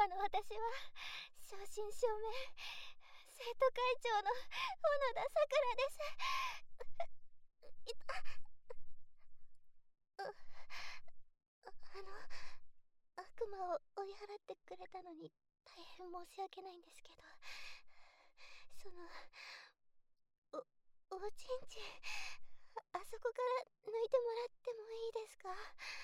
今の私は正真正銘生徒会長の小野田さくらです。悪魔を追い払ってくれたのに大変申し訳ないんですけど、おちんちん、あそこから抜いてもらってもいいですか？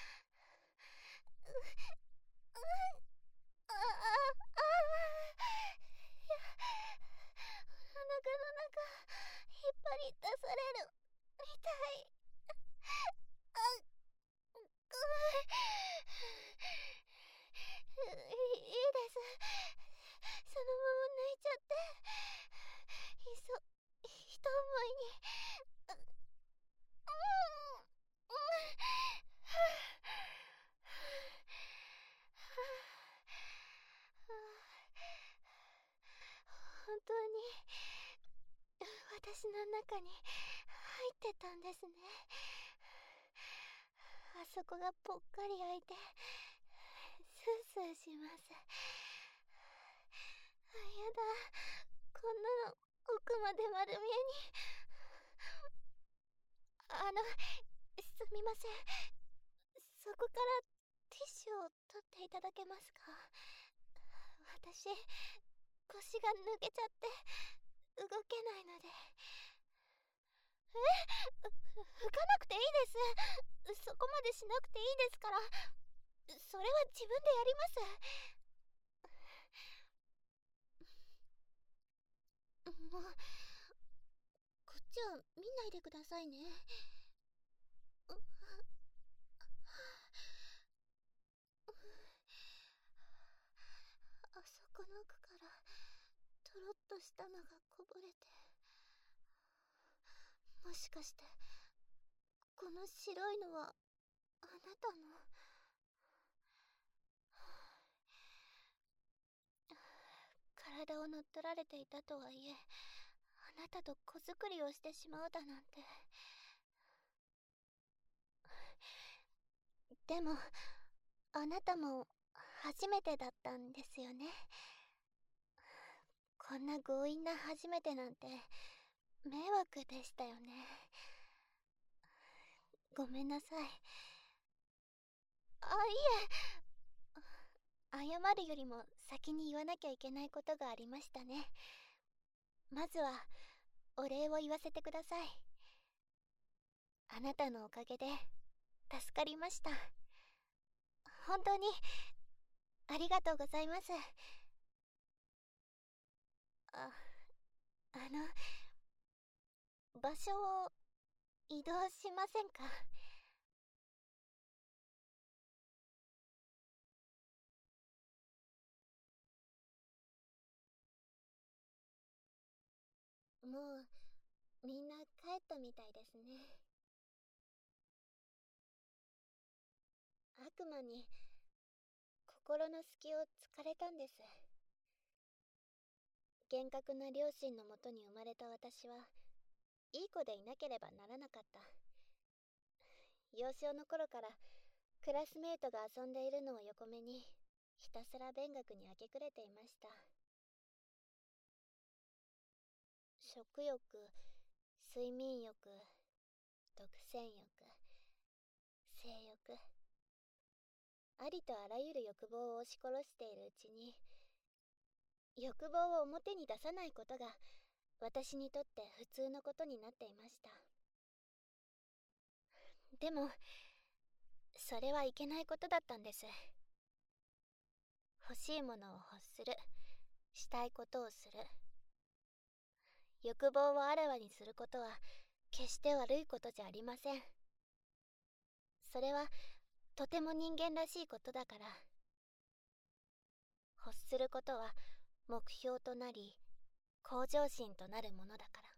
いや、お腹の中引っ張り出されるみたい。いいです。そのまま抜いちゃって、一思いに。本当に私の中に入ってたんですね。あそこがぽっかり開いてスースーします。やだ、こんなの奥まで丸見えに。すみません、そこからティッシュを取っていただけますか？私、腰が抜けちゃって動けないので。拭かなくていいです。そこまでしなくていいですから。それは自分でやります。もう、こっちは見ないでくださいね。あそこの奥からとろっとしたのがこぼれて、もしかしてこの白いのはあなたの？体を乗っ取られていたとはいえ、あなたと子作りをしてしまうだなんて。でもあなたも初めてだったんですよね。こんな強引な初めてなんて迷惑でしたよね。ごめんなさい。いえ、謝るよりも先に言わなきゃいけないことがありましたね。まずはお礼を言わせてください。あなたのおかげで助かりました。本当にありがとうございます。あの場所を移動しませんか？もうみんな帰ったみたいですね。悪魔に心の隙を突かれたんです。厳格な両親のもとに生まれた私はいい子でいなければならなかった。幼少の頃からクラスメートが遊んでいるのを横目にひたすら勉学に明け暮れていました。食欲、睡眠欲、独占欲、性欲、ありとあらゆる欲望を押し殺しているうちに、欲望を表に出さないことが私にとって普通のことになっていました。でもそれはいけないことだったんです。欲しいものを欲する、したいことをする、欲望をあらわにすることは決して悪いことじゃありません。それはとても人間らしいことだから。欲することは目標となり向上心となるものだから。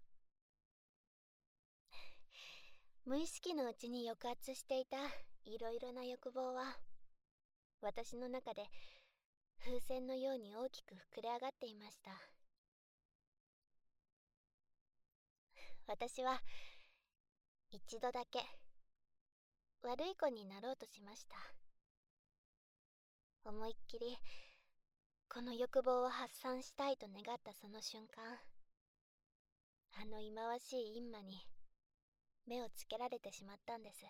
無意識のうちに抑圧していたいろいろな欲望は私の中で風船のように大きく膨れ上がっていました。私は一度だけ悪い子になろうとしました。思いっきりこの欲望を発散したいと願ったその瞬間、あの忌まわしい陰魔に目をつけられてしまったんです。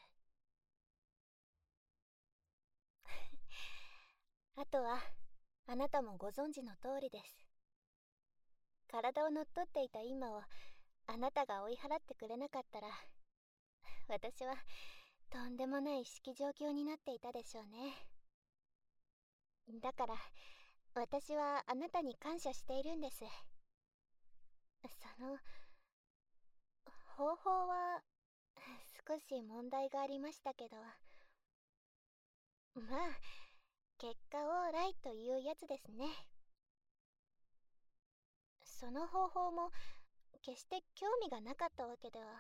あとはあなたもご存知の通りです。体を乗っ取っていた今をあなたが追い払ってくれなかったら、私はとんでもない式状況になっていたでしょうね。だから私はあなたに感謝しているんです。その方法は少し問題がありましたけど、まあ結果オーライというやつですね。その方法も決して興味がなかったわけでは。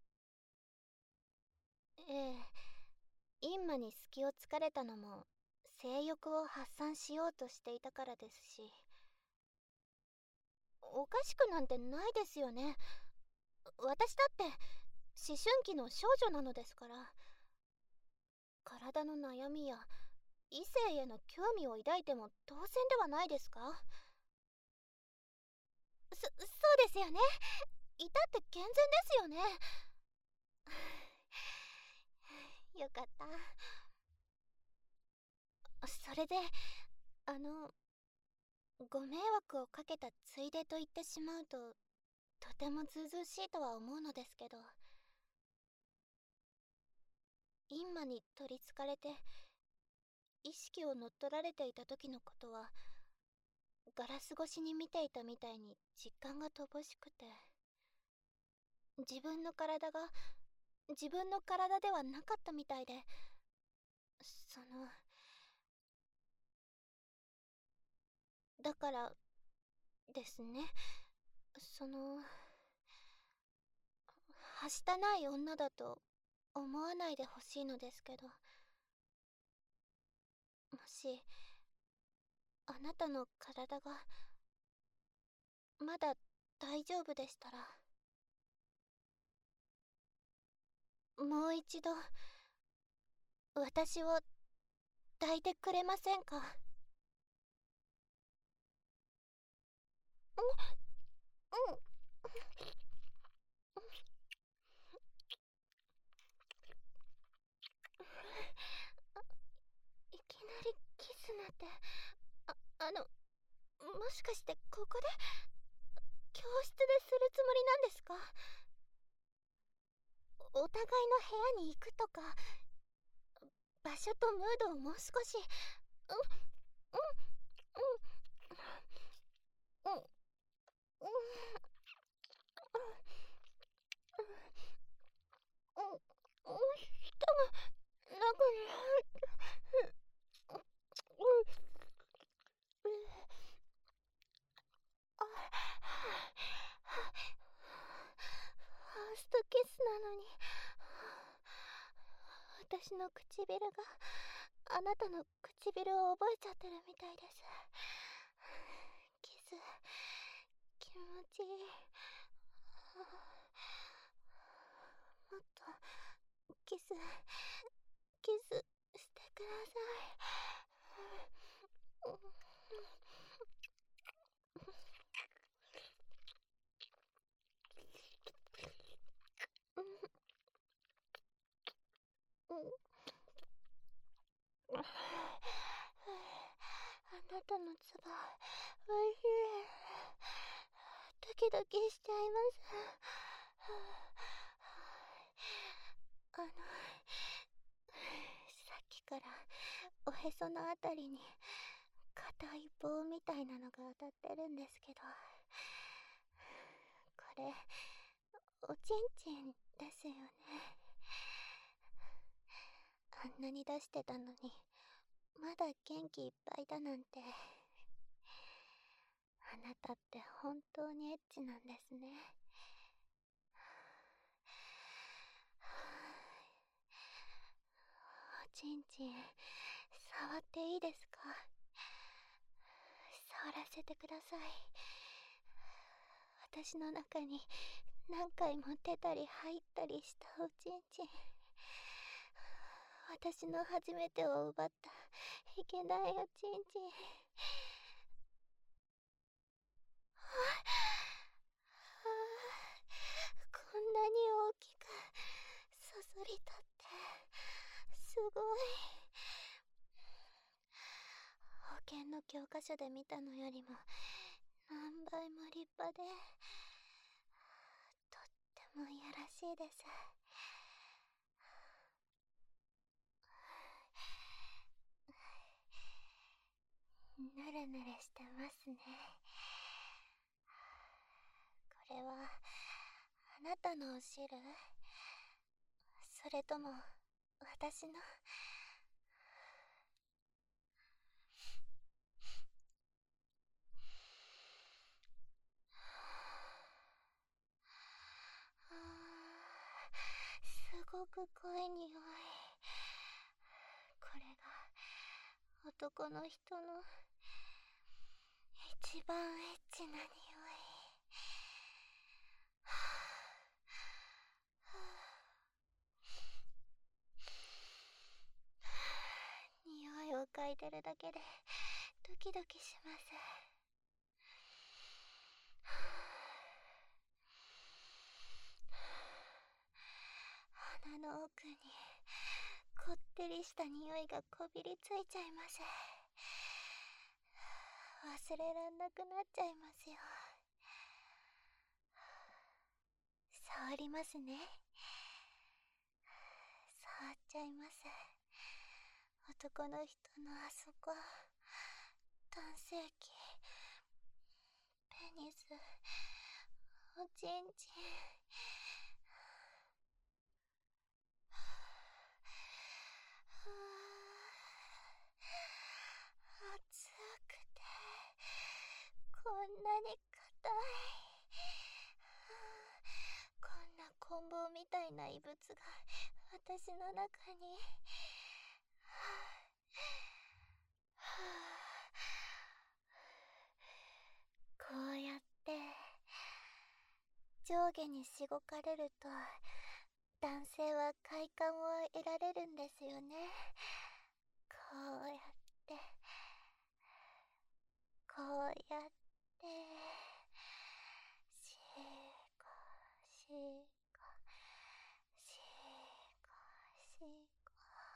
ええ、陰魔に隙をつかれたのも性欲を発散しようとしていたからですし、おかしくなんてないですよね。私だって思春期の少女なのですから。体の悩みや異性への興味を抱いても当然ではないですか？そうですよね。いたって健全ですよね。よかった。それでご迷惑をかけたついでと言ってしまうととてもずうずうしいとは思うのですけど、陰魔に取りつかれて意識を乗っ取られていた時のことはガラス越しに見ていたみたいに実感が乏しくて、自分の体が自分の体ではなかったみたいで、だからですね、はしたない女だと思わないでほしいのですけど、もしあなたの体がまだ大丈夫でしたら、もう一度私を抱いてくれませんか？うん。いきなりキスなんて、もしかしてここで教室でするつもりなんですか？お互いの部屋に行くとか、場所とムードをもう少し。うんうんうんうんうんうん。舌が中に入って。あ、ファーストキスなのに、私の唇があなたの唇を覚えちゃってるみたいです。キス気持ちいい。もっとキスしてください。あなたのツボおいしい。ドキドキしちゃいます。さっきからおへそのあたりに硬い棒みたいなのが当たってるんですけど、これおちんちんですよね。あんなに出してたのにまだ元気いっぱいだなんて。あなたって本当にエッチなんですね。おちんちん触っていいですか？触らせてください。私の中に何回も出たり入ったりしたおちんちん、私の初めてを奪ったいけないおちんちん。 教科書で見たのよりも何倍も立派で、とってもいやらしいです。ぬるぬるしてますね。これはあなたのお汁？それとも私の？すごく濃い匂い。これが男の人の一番エッチな匂い。匂いを嗅いでるだけでドキドキします。鼻の奥にこってりした匂いがこびりついちゃいます。忘れらんなくなっちゃいますよ。触りますね。触っちゃいます。男の人のあそこ、男性器、ペニス、おちんちん。熱くてこんなに硬い。こんな棍棒みたいな異物が私の中に。こうやって上下にしごかれると男性は快感を得られるんですよね。こうやってこうやってしこしこしこしこ。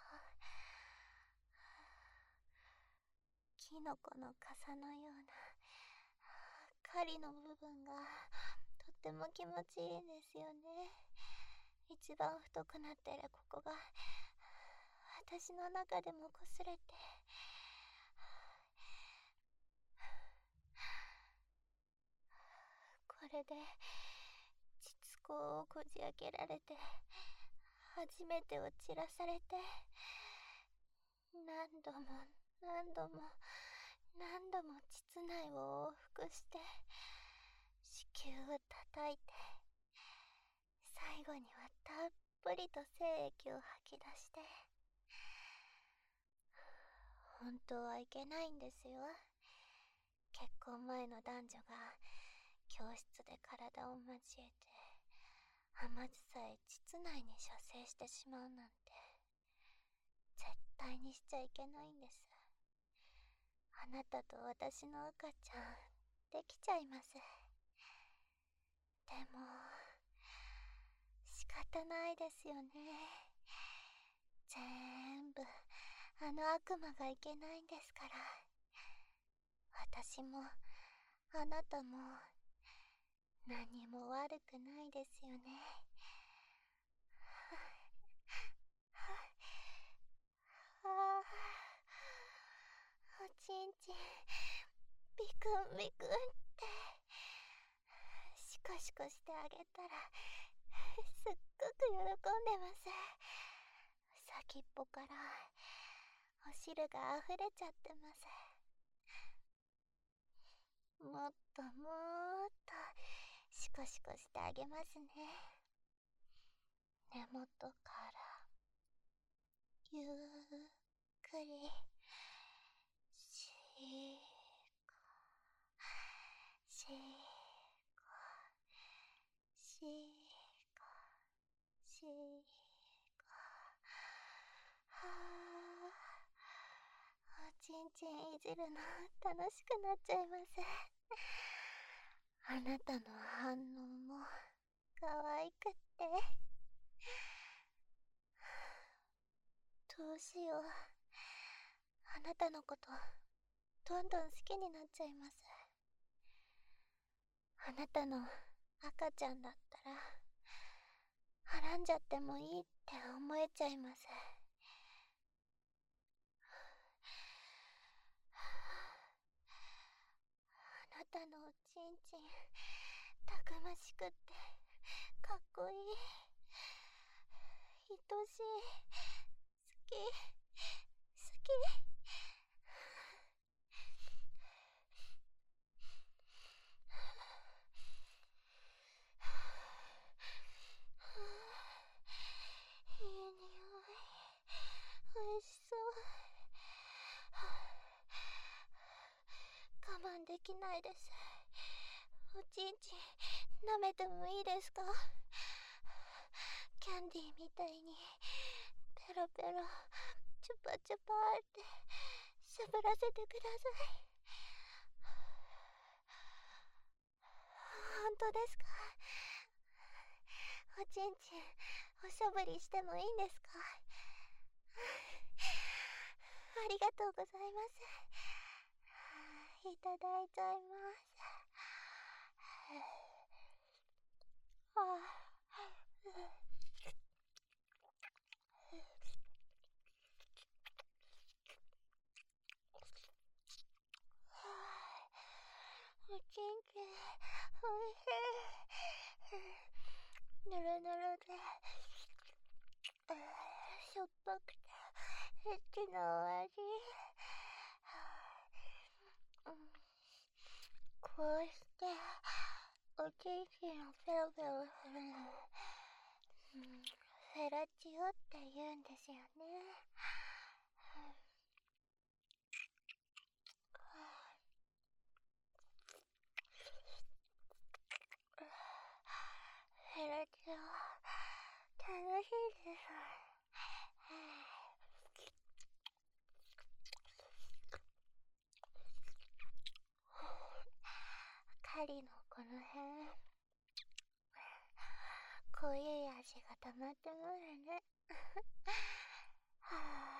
キノコの傘のような狩りの部分がとっても気持ちいいんですよね。一番太くなってるここが私の中でも擦れて、これで膣口をこじ開けられて初めてを散らされて、何度も何度も何度も膣内を往復して子宮を叩いて、最後にはたっぷりと精液を吐き出して。本当はいけないんですよ。結婚前の男女が教室で体を交えて甘酢さえ膣内に射精してしまうなんて絶対にしちゃいけないんです。あなたと私の赤ちゃんできちゃいます。でも仕方ないですよね。全部あの悪魔がいけないんですから。私もあなたも何も悪くないですよね。おちんちんビクンビクンってシコシコしてあげたらすっごく喜んでます。先っぽからお汁が溢れちゃってます。もっともっとシコシコしてあげますね。根元からゆっくりしこしこしこしこ。はあ、おちんちんいじるの楽しくなっちゃいます。あなたの反応も可愛くって。どうしよう。あなたのことどんどん好きになっちゃいます。あなたの赤ちゃんだったらはらんじゃってもいいって思えちゃいます。あなたのおちんちんたくましくってかっこいい、愛しい、好き好き。いい匂い、おいしそう。我慢できないです。おちんちん舐めてもいいですか？キャンディーみたいにペロペロチュパチュパってしゃぶらせてください。本当ですか？おちんちんおしゃぶりしてもいいんですか？ありがとうございます。いただいちゃいます。おちんちんおいしい。ぬるぬるでしょっぱくてエッチなお味。こうしておちんちんをペロペロするのフェラチオって言うんですよね。フェラチオ楽しいです。狩りのこの辺濃い味が溜まってますね。は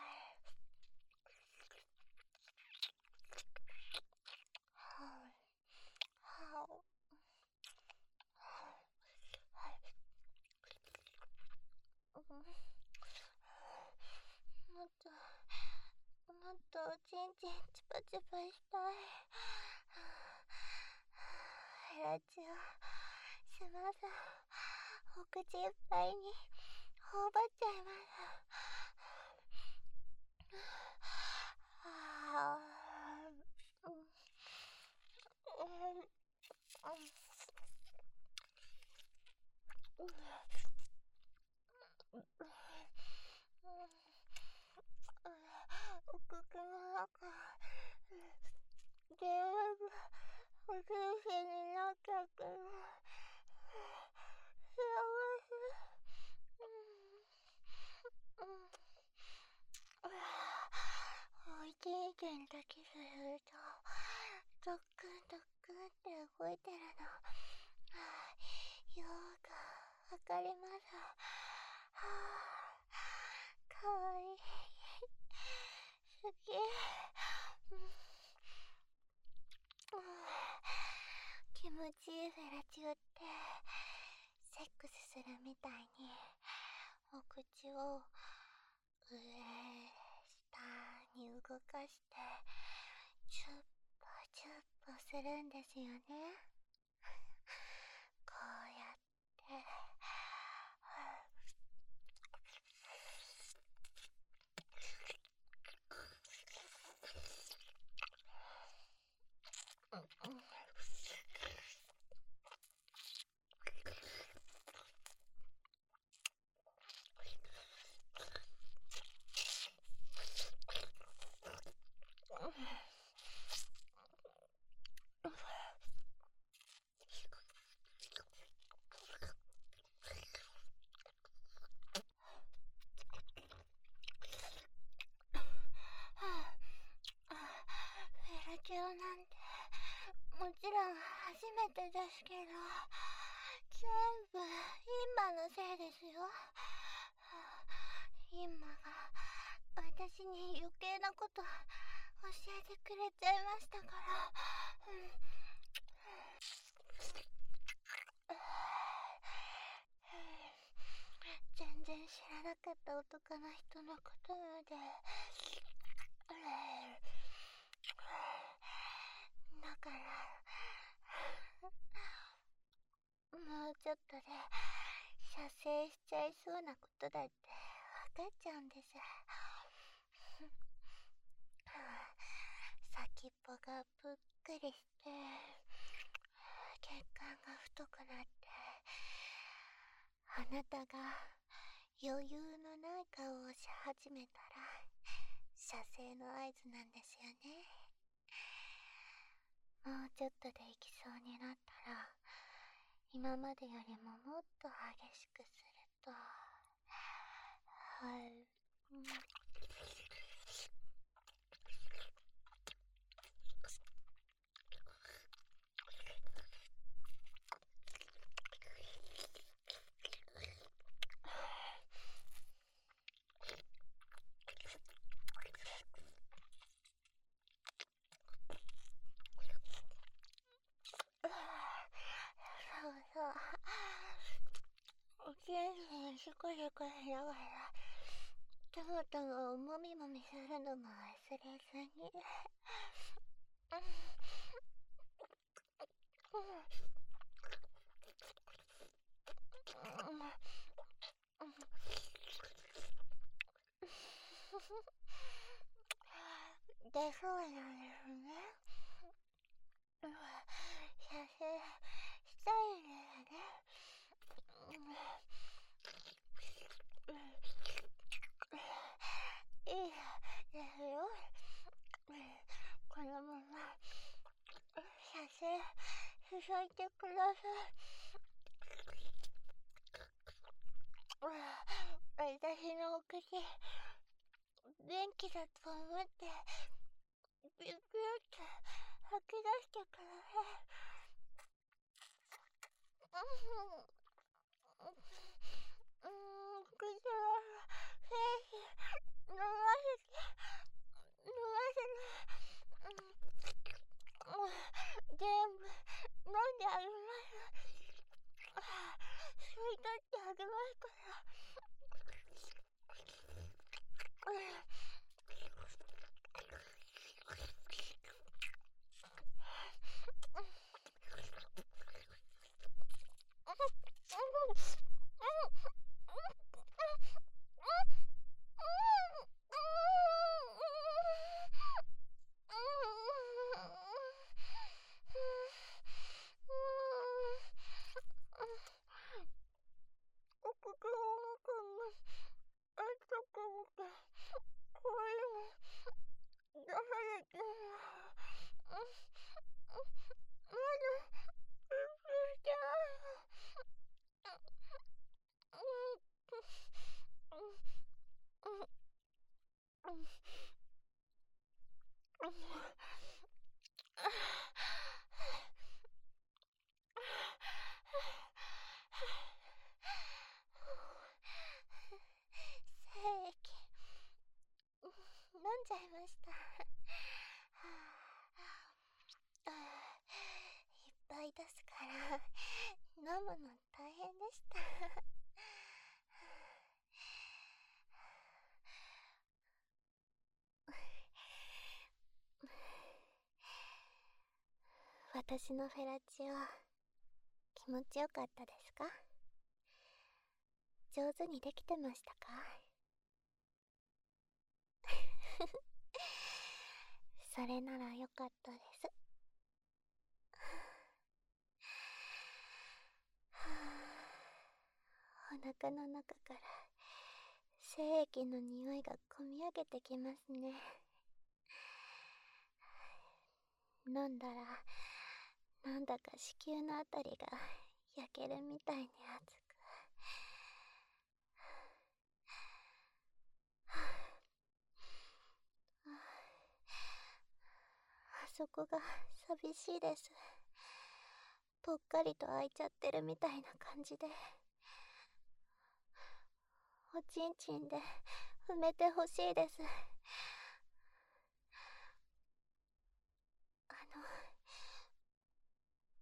あ、もっとおちんちんチュパチュパしたい。フェラチオすまさん、お口いっぱいに頬張っちゃいます。お口の中全部お通しになっちゃってる。幸せ。おちんちんとキスするとドックンドックンって動いてるのよーくわかります。かわいい、好き。気持ちいいフェラチオってセックスするみたいにお口を上下に動かしてチュッポチュッポするんですよね。こうやってフェラチオなんてもちろん初めてですけど全部インマのせいですよ。インマが私に余計なこと教えてくれちゃいましたから。全然知らなかった男の人のことで、だからもうちょっとで射精しちゃいそうなことだって分かっちゃうんです。先っぽがぷっくりして血管が太くなって、あなたが余裕のない顔をし始めたら射精の合図なんですよね。もうちょっとで行きそうになったら、今までよりももっと激しくすると、はい、そうそう、元気にシコシコしながらトマトをもみもみするのも忘れずに。で、そうなんですね。写真したいんですね。いいですよ。このまま写真しといてください。私のお口、元気だと思ってビュビュって吐き出してください。口は精子飲ませて飲ませて、全部飲んであげます。吸い取ってあげますから。お口の中にあったかくて声も出されてまだしちゃ精液飲んじゃいました。いっぱい出すから飲むの大変でした。私のフェラチオ気持ちよかったですか？上手にできてましたか？それならよかったです。お腹の中から精液の匂いがこみ上げてきますね。飲んだらなんだか子宮のあたりが焼けるみたいに熱く、あそこが寂しいです。ぽっかりと開いちゃってるみたいな感じで、おちんちんで埋めてほしいです。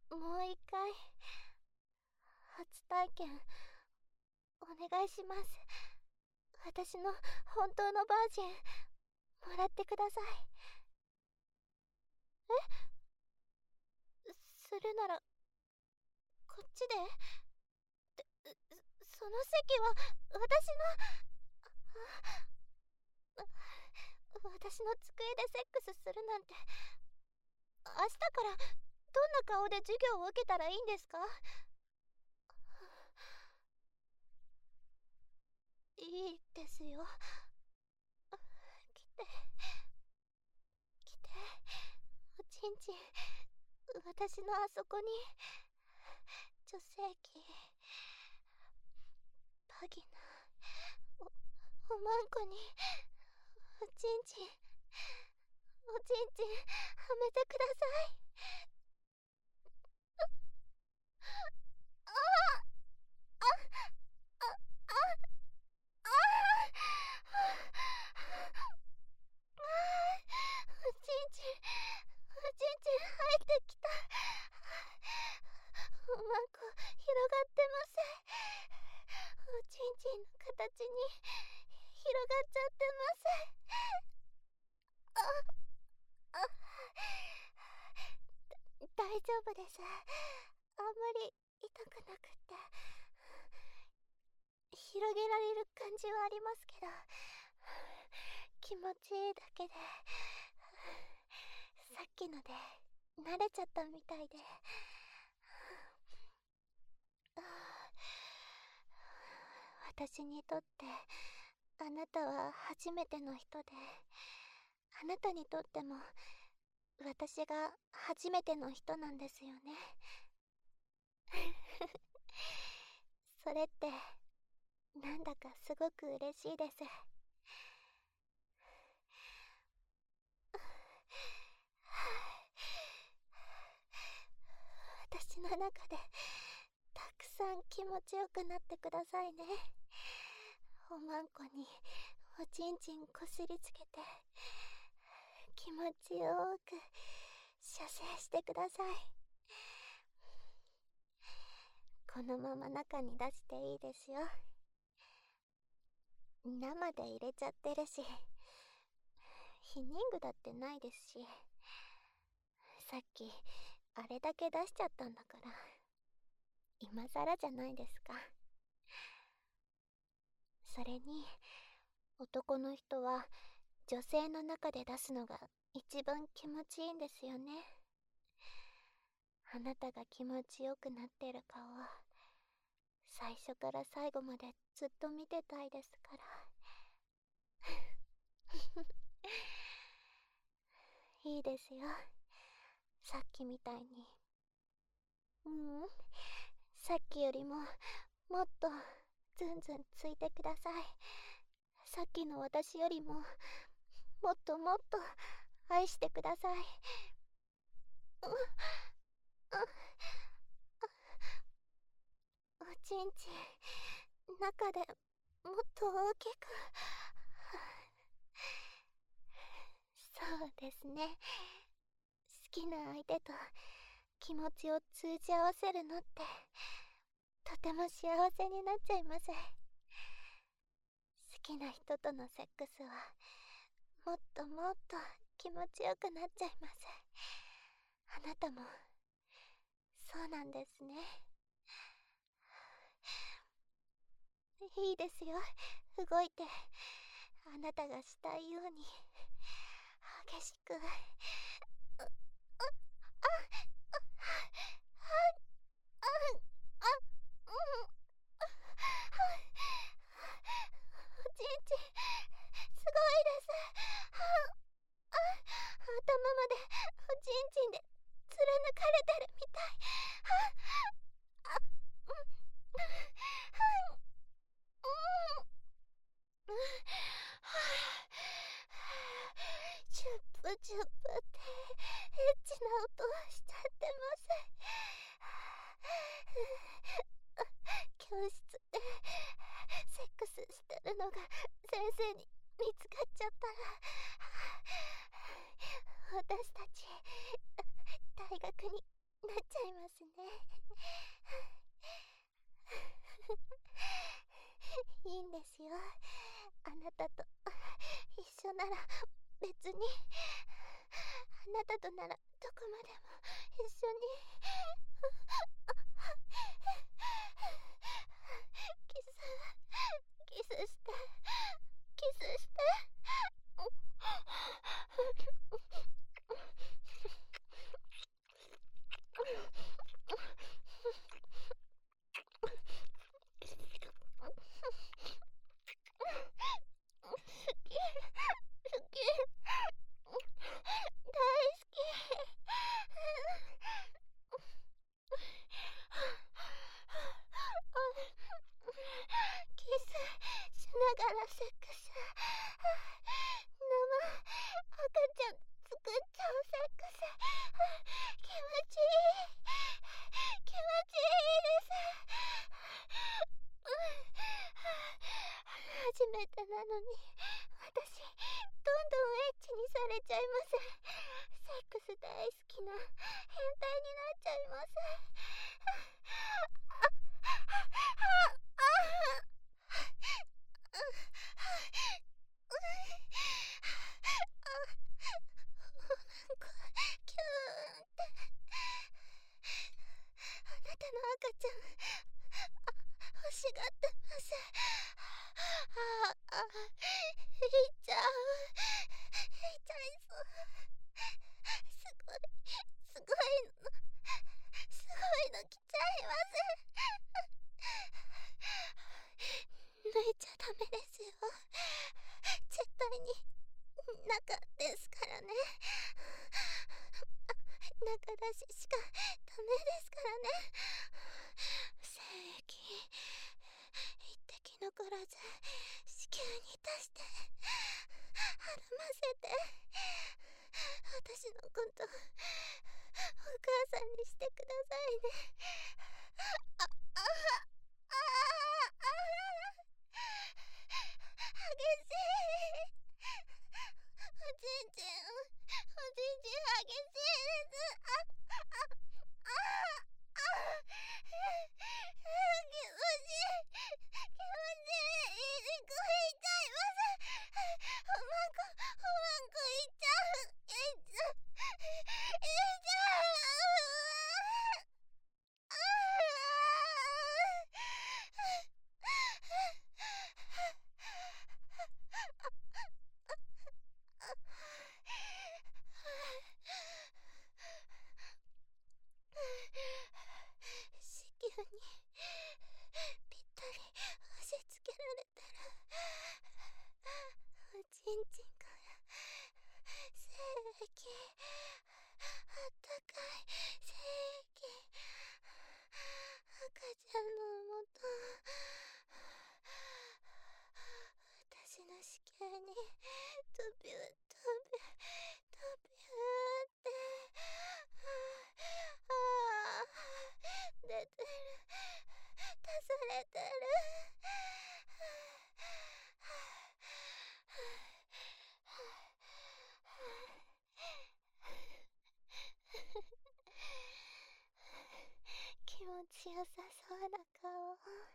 もう一回、初体験、お願いします。私の本当のバージン、もらってください。するなら、こっちで。その席は、私の机でセックスするなんて、明日からどんな顔で授業を受けたらいいんですか？いいですよ。来て、来て、おちんちん、私のあそこに、女性器、バギナ、おまんこに、おちんちん、おちんちん、はめてください。あああああおちんちん、おちんちん入ってきた。おまんこ広がってません。おちんちんの形に広がっちゃってません。ああ、大丈夫です。あんまり痛くなくって、広げられる感じはありますけど、気持ちいいだけで、さっきので慣れちゃったみたいで。私にとってあなたは初めての人で、あなたにとっても私が初めての人なんですよね。それってなんだかすごく嬉しいです。私の中でたくさん気持ちよくなってくださいね。おまんこにおちんちんこすりつけて、気持ちよく射精してください。このまま中に出していいですよ。生で入れちゃってるし、避妊具だってないですし、さっきあれだけ出しちゃったんだから、今さらじゃないですか。それに男の人は女性の中で出すのが一番気持ちいいんですよね。あなたが気持ちよくなってる顔、最初から最後までずっと見てたいですから。いいですよ、さっきみたいに。さっきよりももっとズンズンついてください。さっきの私よりももっともっと愛してください。おちんちん中でもっと大きく。そうですね、好きな相手と気持ちを通じ合わせるのってとても幸せになっちゃいます。好きな人とのセックスはもっともっと気持ちよくなっちゃいます。あなたもそうなんですね。いいですよ、動いて。あなたがしたいように激しく。おちんちんすごいです。頭までおちんちんで貫かれてるみたい。チュップチュップってエッチな音しちゃってます。教室でセックスしてるのが先生に見つかっちゃったら、私たち退学になっちちゃいますね。いいんですよ。あなたと一緒なら別に、あなたとならどこまでも一緒に。キス、キスして、キスして。好き、好き、大好き。キスしながらセックス。生赤ちゃん作っちゃうセックス。気持ちいい、気持ちいいです。初めてなのに私どんどんエッチにされちゃいます。セックス大好きな変態になっちゃいます。なんかキューンって。あなたの赤ちゃん欲しがってます。いっちゃう、いっちゃいそう。すごい、すごいの、すごいの来ちゃいます。抜いちゃダメですよ。絶対に中ですからね。中出ししかダメですからね。精液一滴残らず子宮に出してはらませて、私のことお母さんにしてくださいね。あああああ、激しい。おちんちん、おちんちん激しいです。ああ、気持ちいい、気持ちいい、肉いっちゃいます。おまんこ、おまんこいっちゃう、いっちゃう、いっちゃう。子宮にぴったり押し付けられたら、おちんちんから精液、あったかい精液、赤ちゃんの元、私の子宮にトビュートビュートビューって、出てる、出されてる。気持ちよさそうな顔。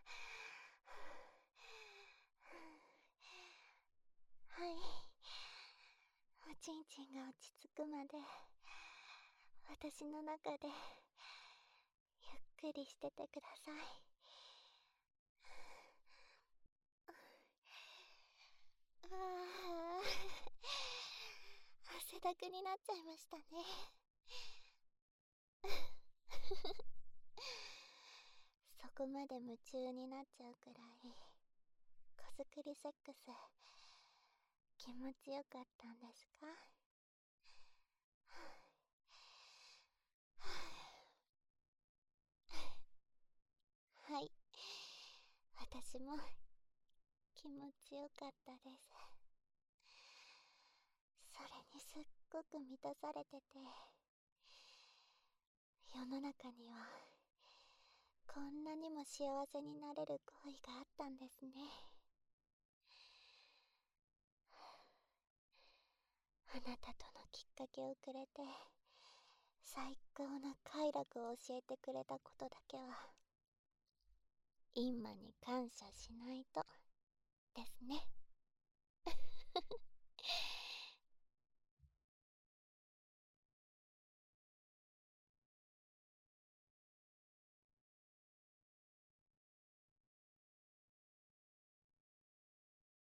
はい、おちんちんが落ち着くまで私の中でゆっくりしててください。ああ、汗だくになっちゃいましたね。そこまで夢中になっちゃうくらい手作りセックス気持ちよかったんですか？はい、私も気持ちよかったです。それにすっごく満たされてて、世の中にはこんなにも幸せになれる行為があったんですね。あなたとのきっかけをくれて最高な快楽を教えてくれたことだけはインマに感謝しないとですね。